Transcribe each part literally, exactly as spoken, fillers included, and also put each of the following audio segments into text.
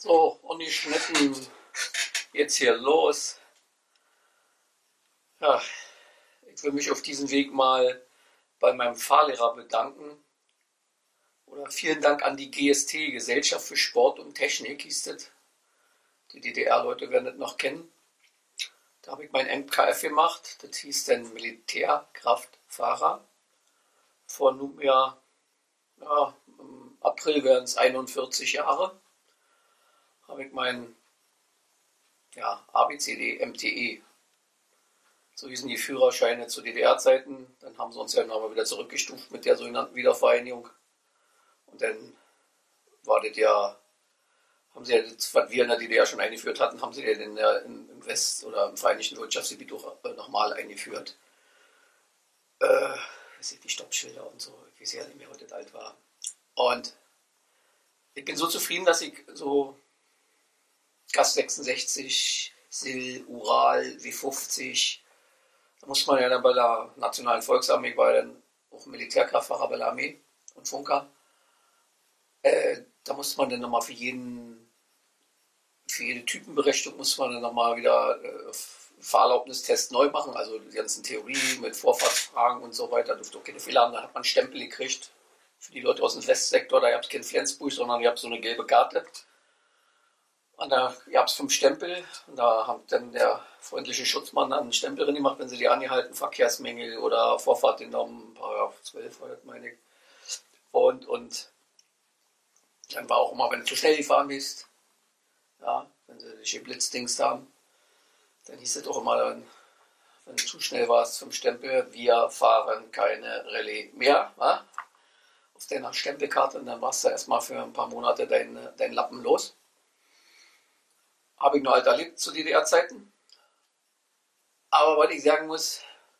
So, ungeschnitten jetzt hier los. Ja, ich will mich auf diesem Weg mal bei meinem Fahrlehrer bedanken. Oder vielen Dank an die G S T, Gesellschaft für Sport und Technik, hieß das. Die D D R-Leute werden das noch kennen. Da habe ich mein M K F gemacht. Das hieß dann Militärkraftfahrer. Vor nunmehr, ja, im April werden es einundvierzig Jahre. Habe ich mein ja, A B C D M T E. So hießen die Führerscheine zu D D R-Zeiten. Dann haben sie uns ja nochmal wieder zurückgestuft mit der sogenannten Wiedervereinigung. Und dann war das ja, haben sie ja das, was wir in der D D R schon eingeführt hatten, haben sie ja in der, in, im West- oder im Vereinigten Wirtschaftsgebiet auch äh, nochmal eingeführt. Äh, weiß ich, die Stoppschilder und so. Ich weiß ja nicht mehr, heute das alt war. Und ich bin so zufrieden, dass ich so Gas sechsundsechzig, Sil, Ural, W fünfzig, da muss man ja dann bei der Nationalen Volksarmee, ich war dann auch Militärkraftfahrer bei der Armee und Funker, äh, da muss man dann nochmal für jeden, für jede Typenberechtigung muss man dann nochmal wieder äh, Fahrerlaubnistest neu machen, also die ganzen Theorie mit Vorfahrtsfragen und so weiter, durfte auch keine Fehler haben, da hat man Stempel gekriegt. Für die Leute aus dem Westsektor, da habt ihr kein Flensburg, sondern ihr habt so eine gelbe Karte. Und da gab es fünf Stempel und da hat dann der freundliche Schutzmann dann einen Stempel drin gemacht, wenn sie die angehalten, Verkehrsmängel oder Vorfahrt genommen, Paragraph zwölf war das, meine ich. Und, und dann war auch immer, wenn du zu schnell gefahren bist, ja, wenn sie dich geblitzdingst haben, dann hieß es auch immer, dann, wenn du zu schnell warst, fünf Stempel, wir fahren keine Rallye mehr, ja, auf deiner Stempelkarte, und dann warst du erstmal für ein paar Monate deinen dein Lappen los. Habe ich noch alt erlebt zu D D R-Zeiten. Aber was ich sagen muss,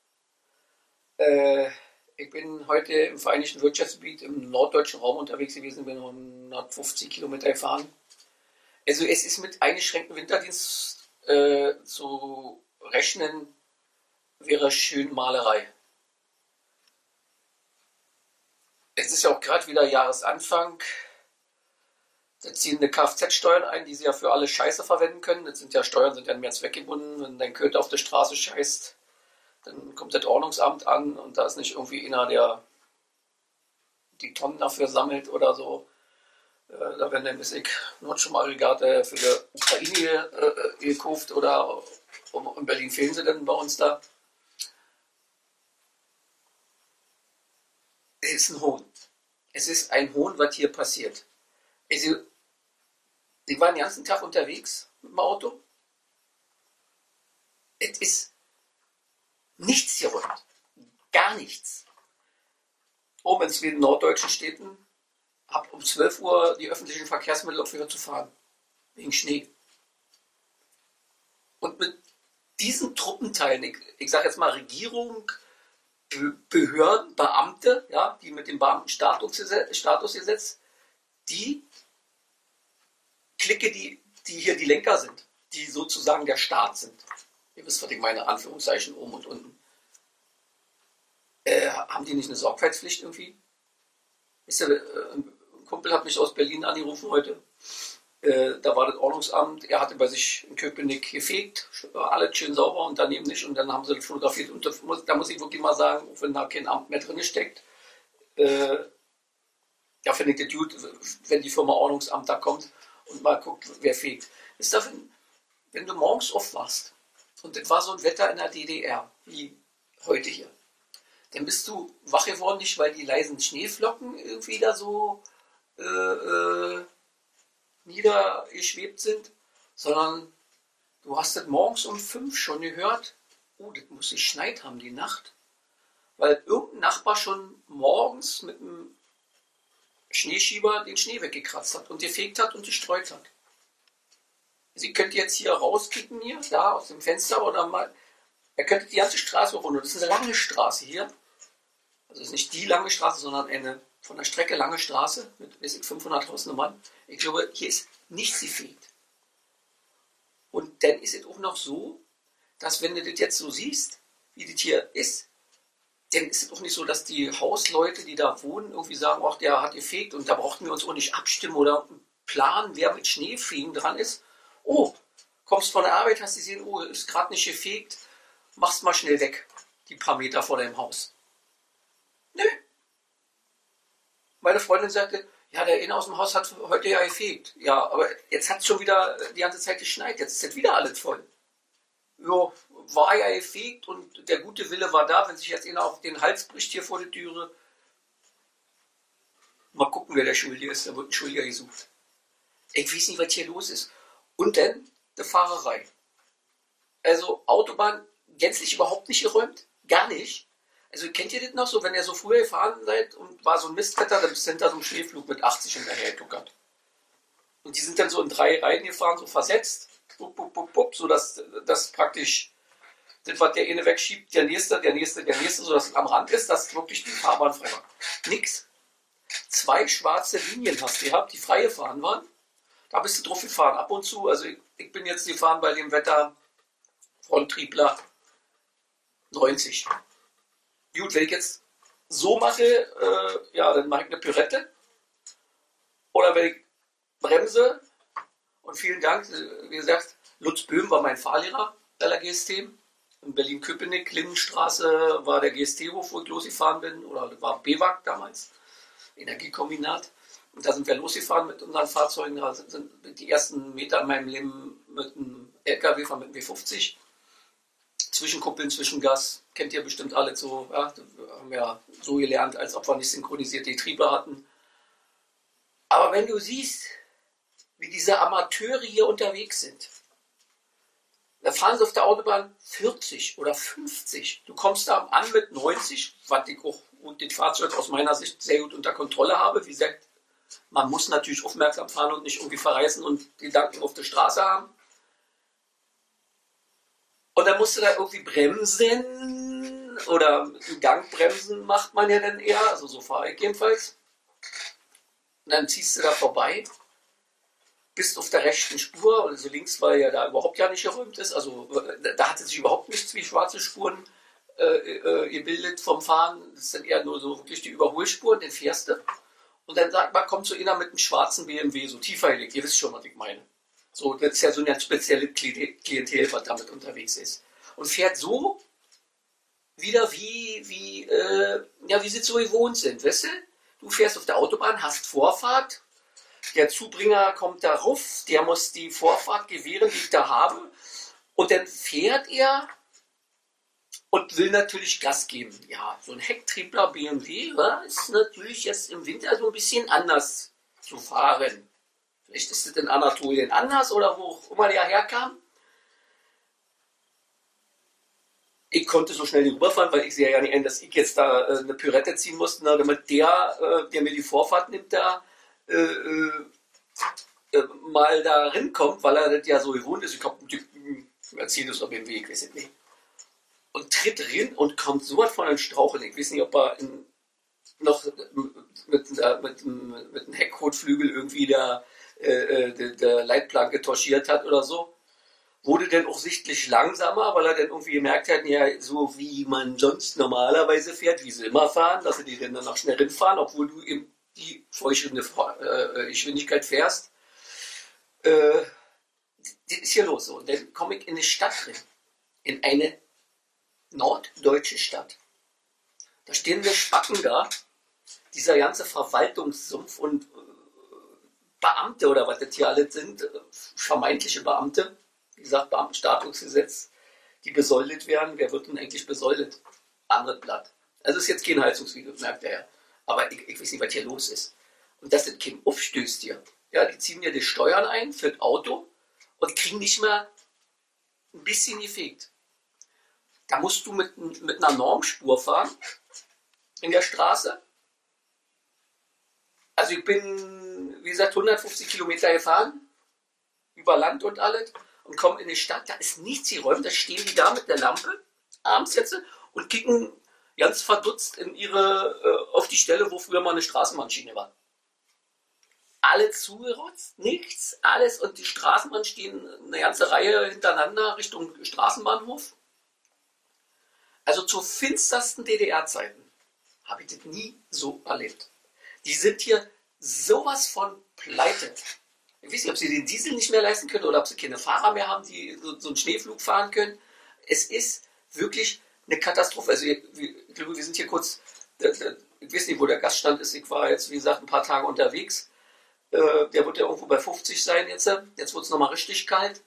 äh, ich bin heute im Vereinigten Wirtschaftsgebiet im norddeutschen Raum unterwegs gewesen, bin hundertfünfzig Kilometer gefahren. Also es ist mit eingeschränktem Winterdienst äh, zu rechnen, wäre schön Malerei. Es ist ja auch gerade wieder Jahresanfang. Da ziehen eine Kfz-Steuern ein, die sie ja für alle Scheiße verwenden können. Das sind ja Steuern, sind ja mehr zweckgebunden. Wenn dein Köter auf der Straße scheißt, dann kommt das Ordnungsamt an und da ist nicht irgendwie einer, der die Tonnen dafür sammelt oder so. Äh, da werden dann, weiß ich, Notstromaggregate für die Ukraine äh, gekauft oder in Berlin fehlen sie dann bei uns da. Es ist ein Hohn. Es ist ein Hohn, was hier passiert. Also, ich war den ganzen Tag unterwegs mit dem Auto. Es ist nichts hier rund. Gar nichts. Oben in Schweden, norddeutschen Städten, ab um zwölf Uhr die öffentlichen Verkehrsmittel aufgehört zu fahren. Wegen Schnee. Und mit diesen Truppenteilen, ich, ich sage jetzt mal Regierung, Behörden, Beamte, ja, die mit dem Beamtenstatusgesetz, die Clique, die, die hier die Lenker sind, die sozusagen der Staat sind. Ihr wisst, was ich meine, Anführungszeichen oben und unten. Äh, haben die nicht eine Sorgfaltspflicht irgendwie? Wisst ihr, äh, ein Kumpel hat mich aus Berlin angerufen heute. Äh, da war das Ordnungsamt, er hatte bei sich in Köpenick gefegt, alles schön sauber und daneben nicht, und dann haben sie das fotografiert. Und da muss, da muss ich wirklich mal sagen, auch wenn da kein Amt mehr drin steckt, äh, ja, finde ich das gut, wenn die Firma Ordnungsamt da kommt und mal guckt, wer fegt. Ist das, wenn, wenn du morgens aufwachst und das war so ein Wetter in der D D R, wie heute hier, dann bist du wach geworden, nicht weil die leisen Schneeflocken irgendwie da so äh, äh, niedergeschwebt sind, sondern du hast das morgens um fünf schon gehört, oh, das muss geschneit haben die Nacht, weil irgendein Nachbar schon morgens mit einem Schneeschieber den Schnee weggekratzt hat und gefegt hat und gestreut hat. Sie könnt jetzt hier rauskicken, hier, da aus dem Fenster oder mal, ihr könntet die ganze Straße runter, das ist eine lange Straße hier, also es ist nicht die lange Straße, sondern eine von der Strecke lange Straße mit, weiß ich, fünfhunderttausend Mann. Ich glaube, hier ist nichts gefegt. Und dann ist es auch noch so, dass wenn du das jetzt so siehst, wie das hier ist, dann ist es auch nicht so, dass die Hausleute, die da wohnen, irgendwie sagen, ach, der hat gefegt und da brauchten wir uns auch nicht abstimmen oder planen, wer mit Schneefegen dran ist. Oh, kommst von der Arbeit, hast gesehen, oh, ist gerade nicht gefegt, machst mal schnell weg, die paar Meter vor deinem Haus. Nö. Meine Freundin sagte, ja, der eine aus dem Haus hat heute ja gefegt. Ja, aber jetzt hat es schon wieder die ganze Zeit geschneit, jetzt ist jetzt wieder alles voll. Jo, war ja gefegt und der gute Wille war da, wenn sich jetzt einer auf den Hals bricht hier vor der Türe. Mal gucken, wer der Schuldige ist, da wird ein Schuldiger gesucht. Ich weiß nicht, was hier los ist. Und dann die Fahrerei. Also Autobahn gänzlich überhaupt nicht geräumt, gar nicht. Also kennt ihr das noch so, wenn ihr so früher gefahren seid und war so ein Mistwetter, dann bist du hinter so einem Schneeflug mit achtzig hinterher getuckert. Und die sind dann so in drei Reihen gefahren, so versetzt, bup, bup, bup, bup, so dass das praktisch, das, was der eine wegschiebt, der nächste, der nächste, der nächste, so dass es am Rand ist, dass wirklich die Fahrbahn frei war. Nix. Zwei schwarze Linien hast du gehabt, die frei gefahren waren. Da bist du drauf gefahren, ab und zu. Also ich, ich bin jetzt gefahren bei dem Wetter Fronttriebler neunzig. Gut, wenn ich jetzt so mache, äh, ja, dann mache ich eine Pürette. Oder wenn ich bremse, und vielen Dank, wie gesagt, Lutz Böhm war mein Fahrlehrer bei der G S T. In Berlin-Köpenick, Lindenstraße war der G S T-Hof, wo ich losgefahren bin, oder war B W A G damals, Energiekombinat. Und da sind wir losgefahren mit unseren Fahrzeugen. Da sind die ersten Meter in meinem Leben mit einem L K W fahren, mit einem W fünfzig. Zwischenkuppeln, Zwischengas, kennt ihr bestimmt alle so. Ja, haben wir so gelernt, als ob wir nicht synchronisierte Getriebe hatten. Aber wenn du siehst, wie diese Amateure hier unterwegs sind, da fahren sie auf der Autobahn vierzig oder fünfzig. Du kommst da an mit neunzig, was ich auch und den Fahrzeug aus meiner Sicht sehr gut unter Kontrolle habe. Wie gesagt, man muss natürlich aufmerksam fahren und nicht irgendwie verreißen und Gedanken auf der Straße haben. Und dann musst du da irgendwie bremsen oder einen Gang bremsen macht man ja dann eher, also so fahre ich jedenfalls. Und dann ziehst du da vorbei, bist auf der rechten Spur, also links, weil ja da überhaupt ja nicht geräumt ist, also da hatte sich überhaupt nichts wie schwarze Spuren äh, äh, gebildet vom Fahren, das sind eher nur so wirklich die Überholspuren, den fährst du. Und dann sagt man, kommt so einer mit einem schwarzen B M W, so tiefer gelegt, ihr wisst schon, was ich meine. So, das ist ja so eine spezielle Klientel, was damit unterwegs ist. Und fährt so wieder wie, wie, äh, ja, wie sie so gewohnt sind, weißt du? Du fährst auf der Autobahn, hast Vorfahrt, der Zubringer kommt da rauf, der muss die Vorfahrt gewähren, die ich da habe. Und dann fährt er und will natürlich Gas geben. Ja, so ein Hecktriebler B M W ja, ist natürlich jetzt im Winter so ein bisschen anders zu fahren. Vielleicht ist es in Anatolien anders oder wo auch immer der herkam. Ich konnte so schnell rüberfahren, weil ich sehe ja nicht ein, dass ich jetzt da äh, eine Pürette ziehen musste, na, damit der, äh, der mir die Vorfahrt nimmt, da äh, äh, äh, mal da rinkommt, weil er das ja so gewohnt ist. Ich habe einen Mercedes oder B M W, ich weiß es nicht. Und tritt rein und kommt so was von einem Straucheln. Ich weiß nicht, ob er in, noch mit, mit, mit, mit einem Heckkotflügel irgendwie der Äh, der, der Leitplanke torchiert hat oder so, wurde dann auch sichtlich langsamer, weil er dann irgendwie gemerkt hat, ja, so wie man sonst normalerweise fährt, wie sie immer fahren, dass sie die dann noch schnell hinfahren, obwohl du eben die vorgeschriebene äh, Geschwindigkeit fährst. Äh, das ist hier los so. Und dann komme ich in eine Stadt drin, in eine norddeutsche Stadt. Da stehen wir Spacken da, dieser ganze Verwaltungssumpf und Beamte oder was das hier alles sind, vermeintliche Beamte, wie gesagt, Beamtenstatusgesetz, die besäulet werden. Wer wird denn eigentlich besäulet? Anderes Blatt. Also ist jetzt kein Heizungsvideo, merkt er ja. Aber ich, ich weiß nicht, was hier los ist. Und dass das Kind aufstößt hier. Ja, die ziehen dir die Steuern ein für das Auto und kriegen nicht mehr ein bisschen gefegt. Da musst du mit, mit einer Normspur fahren in der Straße. Also ich bin, wie gesagt, hundertfünfzig Kilometer gefahren, über Land und alles, und komme in die Stadt, da ist nichts geräumt, da stehen die da mit der Lampe, abends jetzt, und kicken ganz verdutzt in ihre, äh, auf die Stelle, wo früher mal eine Straßenbahnschiene war. Alle zugerotzt, nichts, alles, und die Straßenbahnen stehen eine ganze Reihe hintereinander Richtung Straßenbahnhof. Also zu finstersten D D R-Zeiten habe ich das nie so erlebt. Die sind hier sowas von pleite. Ich weiß nicht, ob sie den Diesel nicht mehr leisten können oder ob sie keine Fahrer mehr haben, die so, so einen Schneeflug fahren können. Es ist wirklich eine Katastrophe. Also ich, ich glaube, wir sind hier kurz, ich weiß nicht, wo der Gaststand ist. Ich war jetzt, wie gesagt, ein paar Tage unterwegs. Der wird ja irgendwo bei fünfzig sein jetzt. Jetzt wird es nochmal richtig kalt.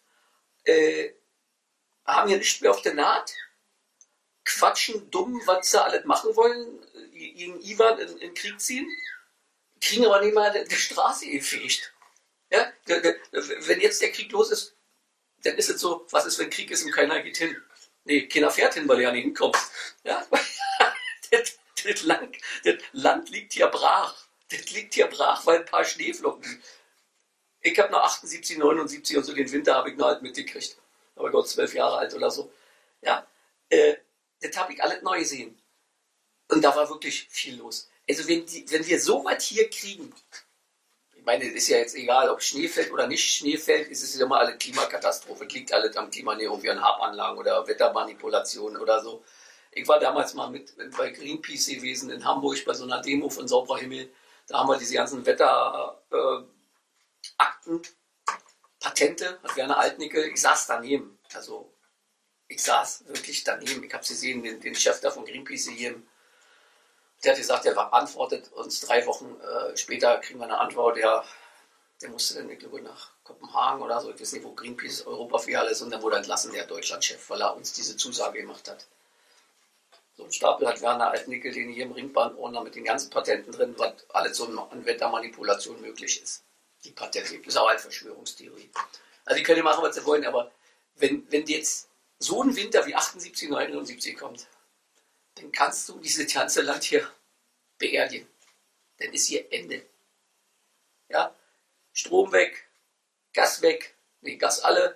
Äh, haben hier nicht mehr auf der Naht. Quatschen dumm, was sie alles machen wollen. Gegen Iwan in, in den Krieg ziehen. Kriegen aber nicht mal die Straße gefegt. Ja? Wenn jetzt der Krieg los ist, dann ist es so, was ist, wenn Krieg ist und keiner geht hin? Nee, keiner fährt hin, weil er ja nicht hinkommt. Ja? das, das, Land, das Land liegt hier brach. Das liegt hier brach, weil ein paar Schneeflocken. Ich habe noch achtundsiebzig, neunundsiebzig und so den Winter habe ich noch halt mitgekriegt. Aber Gott, zwölf Jahre alt oder so. Ja, äh, das habe ich alles neu gesehen. Und da war wirklich viel los. Also wenn, die, wenn wir so was hier kriegen, ich meine, es ist ja jetzt egal, ob Schnee fällt oder nicht Schnee fällt, es ist ja immer alle Klimakatastrophe. Es liegt alles am Klima, nicht irgendwie an Habanlagen oder Wettermanipulationen oder so. Ich war damals mal mit bei Greenpeace gewesen in Hamburg bei so einer Demo von Sauberer Himmel. Da haben wir diese ganzen Wetterakten, äh, Patente, hat Werner Altnickel, ich saß daneben. Also ich saß wirklich daneben. Ich habe sie gesehen, den, den Chef da von Greenpeace gegeben. Der hat gesagt, der beantwortet uns drei Wochen äh, später, kriegen wir eine Antwort, der, der musste dann, ich glaube, nach Kopenhagen oder so, ich weiß nicht, wo Greenpeace Europa für alles, und dann wurde entlassen, der Deutschlandchef, weil er uns diese Zusage gemacht hat. So ein Stapel hat Werner Altnickel, den hier im Ringbandordner mit den ganzen Patenten drin, was alles so an Wettermanipulation möglich ist. Die Patente, das ist auch eine Verschwörungstheorie. Also die können ja machen, was sie wollen, aber wenn, wenn jetzt so ein Winter wie achtundsiebzig, neunundsiebzig kommt, dann kannst du dieses ganze Land hier beerdigen. Dann ist hier Ende. Ja? Strom weg, Gas weg, nee, Gas alle,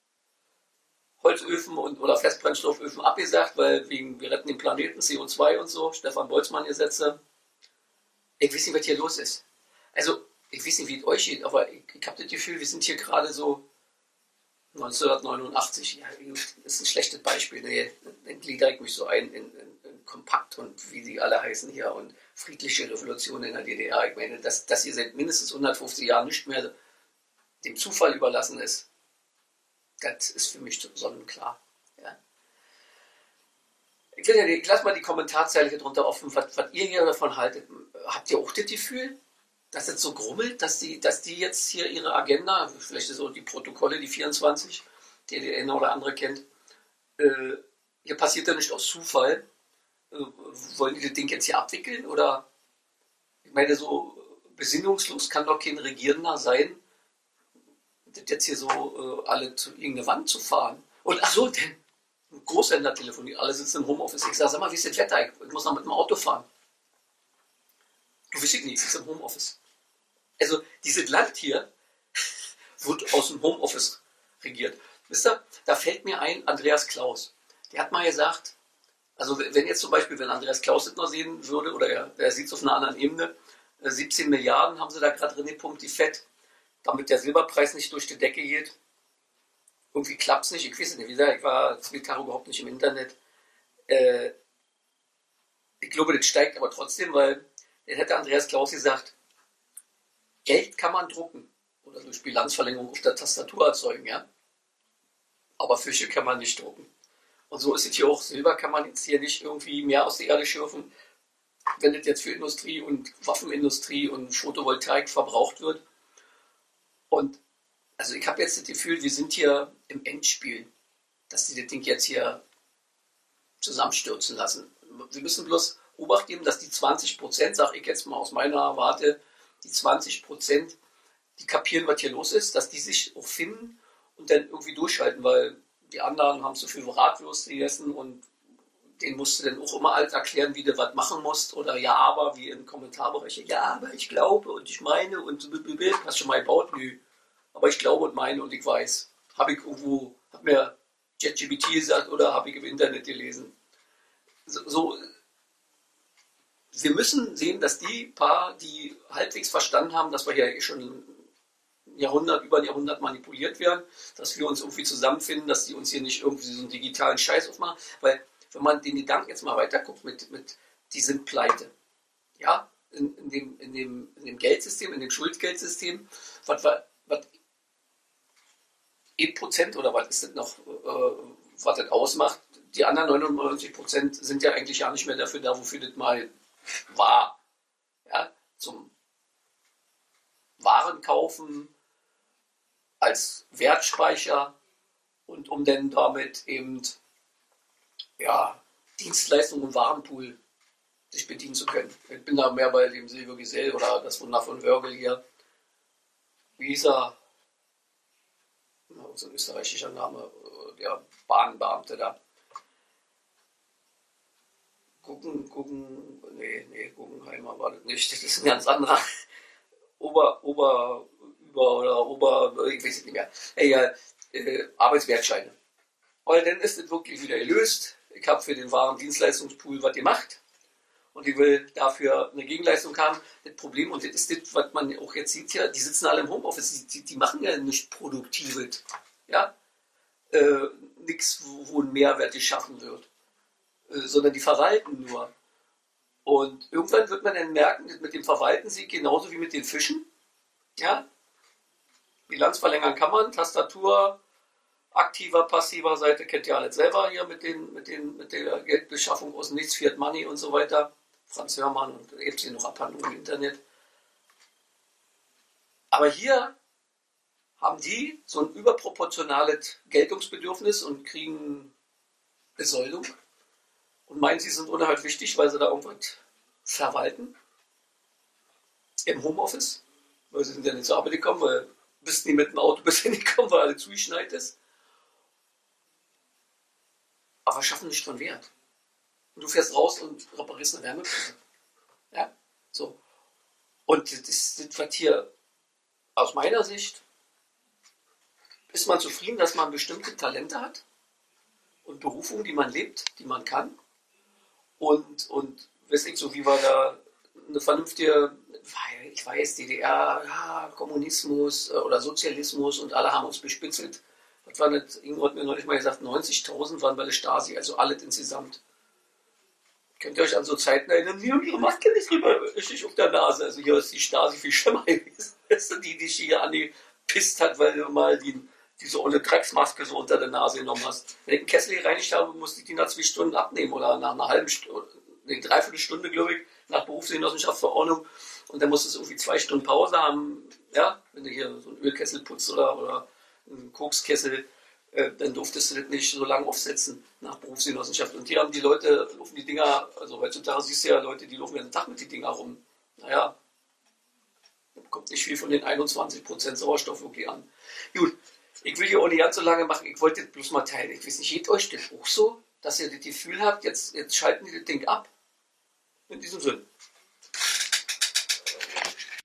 Holzöfen und, oder Festbrennstofföfen abgesagt, weil wegen, wir retten den Planeten, C O zwei und so, Stefan Boltzmann-Gesetze. Ich weiß nicht, was hier los ist. Also, ich weiß nicht, wie es euch geht, aber ich, ich habe das Gefühl, wir sind hier gerade so neunzehnhundertneunundachtzig. Ja, das ist ein schlechtes Beispiel. Nee, dann gliedere ich mich so ein in, in, in Kompakt und wie die alle heißen hier und friedliche Revolution in der D D R. Ich meine, dass das hier seit mindestens hundertfünfzig Jahren nicht mehr dem Zufall überlassen ist, das ist für mich sonnenklar. Ja. Ich, ja, ich lasse mal die Kommentarzeile hier drunter offen, was, was ihr hier davon haltet. Habt ihr auch das Gefühl, dass es so grummelt, dass die, dass die jetzt hier ihre Agenda, vielleicht so die Protokolle, die vierundzwanzig, die der eine oder andere kennt, äh, hier passiert ja nicht aus Zufall. Äh, wollen die das Ding jetzt hier abwickeln? Oder, ich meine, so besinnungslos kann doch kein Regierender sein, das jetzt hier so äh, alle zu irgendeine Wand zu fahren. Und ach so, denn ein Großhändler telefoniert, alle sitzen im Homeoffice. Ich sage, sag mal, wie ist das Wetter? Ich muss noch mit dem Auto fahren. Du weißt nicht, ich sitze im Homeoffice. Also dieses Land hier wird aus dem Homeoffice regiert. Wisst ihr, da fällt mir ein, Andreas Klaus. Der hat mal gesagt, also wenn jetzt zum Beispiel, wenn Andreas Klaus das noch sehen würde, oder er, er sieht es auf einer anderen Ebene, siebzehn Milliarden haben sie da gerade drin gepumpt, die Fett, damit der Silberpreis nicht durch die Decke geht. Irgendwie klappt es nicht, ich weiß nicht, wie gesagt, ich war zwei Tage überhaupt nicht im Internet. Äh, ich glaube, das steigt aber trotzdem, weil dann hätte Andreas Klaus gesagt, Geld kann man drucken oder durch Bilanzverlängerung auf der Tastatur erzeugen, ja. Aber Fische kann man nicht drucken. Und so ist es hier auch. Silber kann man jetzt hier nicht irgendwie mehr aus der Erde schürfen, wenn das jetzt für Industrie und Waffenindustrie und Photovoltaik verbraucht wird. Und also ich habe jetzt das Gefühl, wir sind hier im Endspiel, dass die das Ding jetzt hier zusammenstürzen lassen. Wir müssen bloß Obacht geben, dass die zwanzig Prozent, sage ich jetzt mal aus meiner Warte, die zwanzig Prozent, die kapieren, was hier los ist, dass die sich auch finden und dann irgendwie durchhalten, weil die anderen haben zu viel Bratwürste gegessen und denen musst du dann auch immer alles erklären, wie du was machen musst oder ja, aber, wie im Kommentarbereich, ja, aber ich glaube und ich meine und so, hast du schon mal gebaut? Nö. Aber ich glaube und meine und ich weiß. Habe ich irgendwo, hat mir ChatGPT gesagt oder habe ich im Internet gelesen. So, so wir müssen sehen, dass die paar, die halbwegs verstanden haben, dass wir hier eh schon ein Jahrhundert, über ein Jahrhundert manipuliert werden, dass wir uns irgendwie zusammenfinden, dass die uns hier nicht irgendwie so einen digitalen Scheiß aufmachen. Weil, wenn man den Gedanken jetzt mal weiterguckt mit, mit die sind pleite. Ja, in, in, dem, in, dem, in dem Geldsystem, in dem Schuldgeldsystem, was war, was ein Prozent oder was ist das noch, äh, was das ausmacht. Die anderen neunundneunzig Prozent sind ja eigentlich ja nicht mehr dafür da, wofür das mal war. Ja, zum Warenkaufen, als Wertspeicher und um dann damit eben ja, Dienstleistungen und Warenpool sich bedienen zu können. Ich bin da mehr bei dem Silvio Gesell oder das Wunder von Wörgl hier. Wie hieß er? So ein österreichischer Name, der Bahnbeamte da. Guggen, Guggen, nee, nee, Guggenheimer war das nicht, das ist ein ganz anderer. Ober, Ober, Über oder Ober, ich weiß es nicht mehr. Egal, äh, Arbeitswertscheine. Weil dann ist es wirklich wieder gelöst. Ich habe für den Waren Dienstleistungspool was gemacht und ich will dafür eine Gegenleistung haben. Das Problem, und das ist das, was man auch jetzt sieht hier, die sitzen alle im Homeoffice, die, die machen ja nicht Produktives. Ja? Äh, nichts, wo, wo ein Mehrwert geschaffen wird, äh, sondern die verwalten nur. Und irgendwann wird man dann merken, mit dem Verwalten sieht genauso wie mit den Fischen. Ja? Bilanz verlängern kann man, Tastatur, aktiver, passiver Seite, kennt ihr alles selber hier mit, den, mit, den, mit der Geldbeschaffung aus nichts, Fiat Money und so weiter. Franz Hörmann und da gibt es hier noch Abhandlungen im Internet. Aber hier haben die so ein überproportionales Geltungsbedürfnis und kriegen Besoldung und meinen, sie sind unheimlich wichtig, weil sie da irgendwas verwalten. Im Homeoffice, weil sie sind ja nicht zur Arbeit gekommen, weil bist nie mit dem Auto bis hingekommen, weil alle zugeschneit ist. Aber schaffen nicht von Wert. Und du fährst raus und reparierst eine Wärmepumpe. Ja, so. Und das ist was hier aus meiner Sicht, ist man zufrieden, dass man bestimmte Talente hat und Berufungen, die man lebt, die man kann. Und, und weiß ich, so wie war da eine vernünftige, ich weiß, D D R, ja, Kommunismus oder Sozialismus und alle haben uns bespitzelt. Was war das? Ingo hat mir neulich mal gesagt, neunzigtausend waren bei der Stasi, also alles insgesamt. Könnt ihr euch an so Zeiten erinnern? Hier und ihre Maske nicht drüber, richtig auf der Nase. Also hier ist die Stasi viel schlimmer gewesen. Das ist die, die dich hier angepisst hat, weil du mal die, diese olle Drecksmaske so unter der Nase genommen hast. Wenn ich einen Kessel gereinigt habe, musste ich die nach zwei Stunden abnehmen oder nach einer halben Stunde, eine Dreiviertelstunde, glaube ich, nach Berufsgenossenschaftsverordnung. Und dann musstest du irgendwie zwei Stunden Pause haben, ja, wenn du hier so einen Ölkessel putzt oder, oder einen Kokskessel, äh, dann durftest du das nicht so lange aufsetzen nach Berufsgenossenschaft. Und hier haben die Leute, laufen die Dinger, also heutzutage siehst du ja Leute, die laufen den Tag mit den Dinger rum. Naja, kommt nicht viel von den einundzwanzig Prozent Sauerstoff wirklich an. Gut, ich will hier auch nicht ganz so lange machen, ich wollte das bloß mal teilen. Ich weiß nicht, geht euch das auch so, dass ihr das Gefühl habt, jetzt, jetzt schalten die das Ding ab? In diesem Sinn.